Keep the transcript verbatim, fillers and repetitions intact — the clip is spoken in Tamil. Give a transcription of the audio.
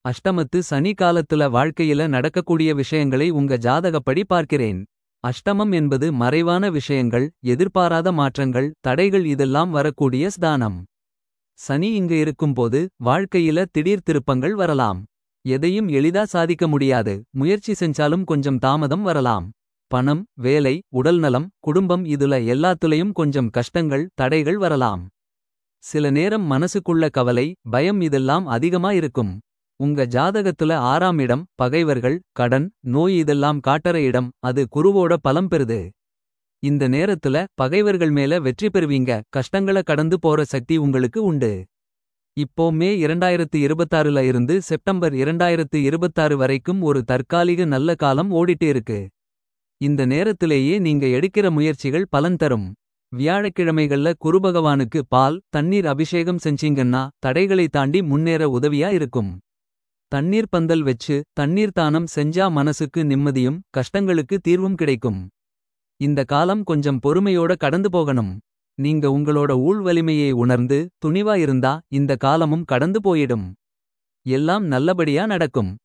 அஷ்டமத்து சனி காலத்துல வாழ்க்கையில நடக்கக்கூடிய விஷயங்களை உங்க ஜாதகப்படி பார்க்கிறேன். அஷ்டமம் என்பது மறைவான விஷயங்கள், எதிர்பாராத மாற்றங்கள், தடைகள் இதெல்லாம் வரக்கூடிய ஸ்தானம். சனி இங்கு இருக்கும்போது வாழ்க்கையில திடீர் திருப்பங்கள் வரலாம். எதையும் எளிதா சாதிக்க முடியாது, முயற்சி செஞ்சாலும் கொஞ்சம் தாமதம் வரலாம். பணம், வேலை, உடல்நலம், குடும்பம் இதுல எல்லாத்துலயும் கொஞ்சம் கஷ்டங்கள், தடைகள் வரலாம். சில நேரம் மனசுக்குள்ள கவலை, பயம் இதெல்லாம் அதிகமா இருக்கும். உங்க ஜாதகத்துல ஆறாம் இடம், பகைவர்கள், கடன், நோய் இதெல்லாம் காட்டற இடம், அது குருவோட பலம் பெறுது. இந்த நேரத்துல பகைவர்கள் மேல வெற்றி பெறுவீங்க, கஷ்டங்கள கடந்து போற சக்தி உங்களுக்கு உண்டு. இப்போ மே இரண்டாயிரத்து இருபத்தாறுல இருந்து செப்டம்பர் இரண்டாயிரத்து இருபத்தாறு வரைக்கும் ஒரு தற்காலிக நல்ல காலம் ஓடிட்டு இருக்கு. இந்த நேரத்திலேயே நீங்க எடுக்கிற முயற்சிகள் பலன் தரும். வியாழக்கிழமைகள்ல குருபகவானுக்கு பால், தண்ணீர் அபிஷேகம் செஞ்சீங்கன்னா தடைகளை தாண்டி முன்னேற உதவியா இருக்கும். தண்ணீர் பந்தல் வெச்சு தண்ணீர் தானம் செஞ்சா மனசுக்கு நிம்மதியும் கஷ்டங்களுக்கு தீர்வும் கிடைக்கும். இந்த காலம் கொஞ்சம் பொறுமையோட கடந்து போகணும். நீங்க உங்களோட ஊழ் வலிமையை உணர்ந்து துணிவா இருந்தா இந்த காலமும் கடந்து போயிடும். எல்லாம் நல்லபடியா நடக்கும்.